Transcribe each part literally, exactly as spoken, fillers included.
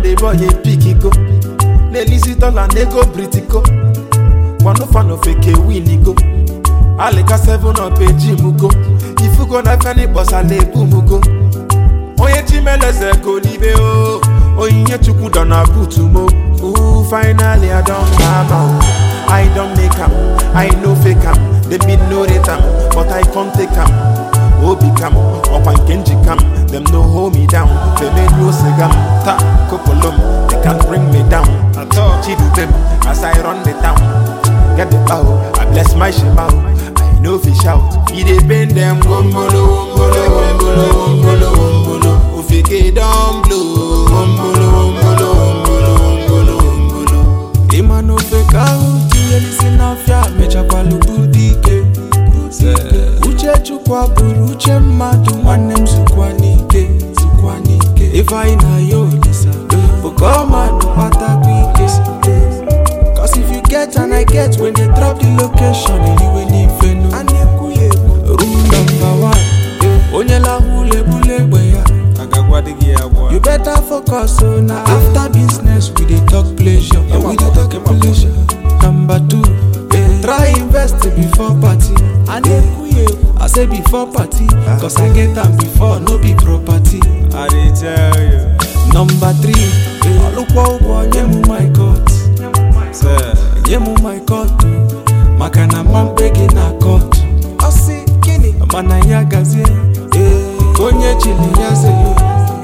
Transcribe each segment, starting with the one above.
the boy a pick go. Nelisi dollar nego britico. One fan of a K win go. Aleka seven up a jimugo. If you go na fani boss a le bumugo. Oye chimele se go libe o. Oye chuku dona butumo. Ooh, finally I don't have am. I don't make am. I no fake am. They be no rate am, but I can't take am. Obi cam, up and Kenji cam. Them no hold me down. They made no segam. Ta, kopolom. They can't bring me down. I talk chidu them as I run the town. Get the bow, I bless my shebao. I know fish out. He dey bend them wombolo, wombolo, wombolo, wombolo, wombolo. Ufike down blue, wombolo, wombolo, wombolo, wombolo, wombolo. Ima no fake out, you listen off ya, mecha kwa lubudike. Uche chukwa buru, uche madu, manem sukwanike, sukwanike. If I na yo lisa, ukoma no pata kwike. Cause if you get and I get, when they drop the location, anyway ni feno. Rule number one, onyela hule bule bweya. You better focus on now. After business, we dey talk pleasure. Yeah, we dey talk pleasure. Number two, eh, try invest before party. And I say before party, cause I get them before, no be property. I dey tell you. Number three, eh, look what nyemu my court. Nyemu my court. Makana man begging na court. I see kini. Mana ya gazi. Konye chili ya se.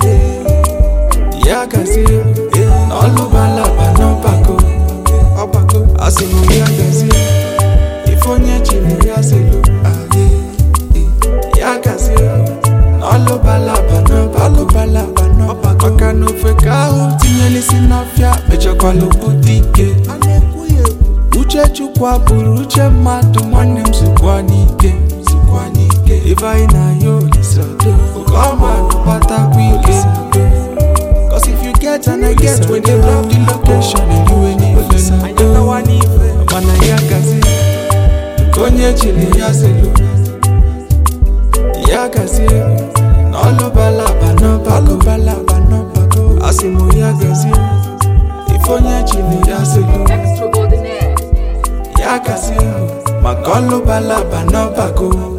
Yagazi, all balaba no bako, obako. Asimu yagazi, ifonye chile yazelu. Yagazi, all balaba no bako, balaba no bako. Makano feka utinye lisinafya, mecha kwa lubudike. Uche chukwa buru, uche madu, manem sukwanike, sukwanike. Iva ina yo lisado, ukoma nupata kwike. Cause if you get and I get, when they drop the location, and you ain't even I don't know what even. Mana yagazi, konye chile yazelu. Yagazi, nolo balaba no bako, balaba no bako. Asimu yagazi, ifonye chile yazelu. Extraordinaire. Yagazi, makolo balaba no bako.